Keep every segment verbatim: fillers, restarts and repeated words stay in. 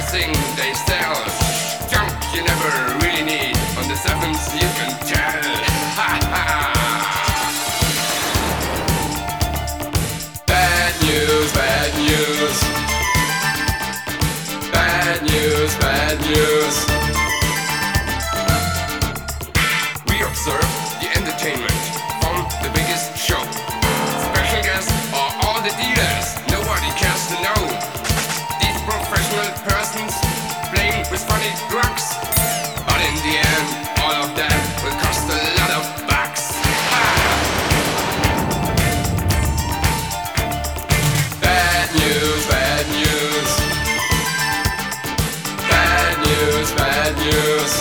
everything they sell. Junk you never really need. On the seventh you can tell. Ha ha. Bad news, bad news. Bad news, bad news. We observe the entertainment on the biggest show. Special guests are all the dealers nobody cares to know. These professional persons playing with funny drugs, but in the end all of them will cost a lot of bucks. Ha! Bad news, bad news. Bad news, bad news.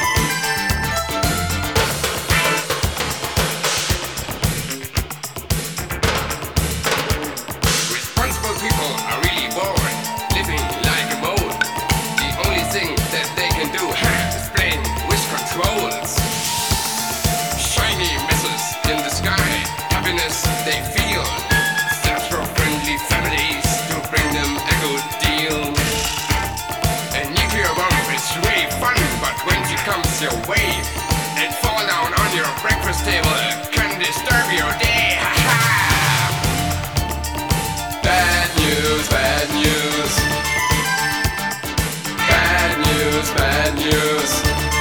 Responsible people are really bored, living like a mole. The only thing that they can do is playing with controls. Shiny missiles in the sky, happiness they feel. Search for friendly families to bring them a good deal. A nuclear bomb is really fun, but when it comes your way and fall down on your breakfast table, can disturb your day. Ha ha! Bad news, bad news. Bad news, bad news.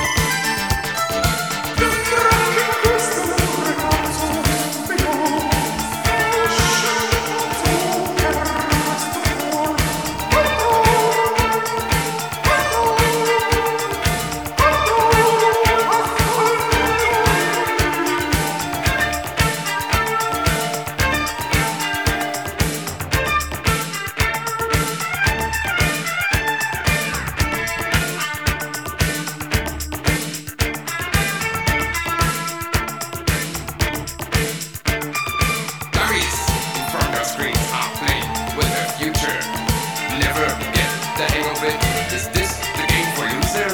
Dummies in front of screens are playing with the future. Never get the hang of it. Is this the game for you, sir?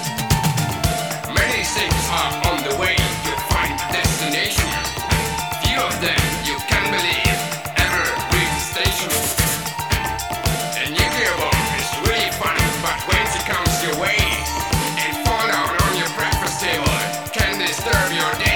Many things are on the way to find a destination. Few of them you can believe ever reach the station. A nuclear bomb is really fun, but when it comes your way and fall down on your breakfast table, can disturb your day.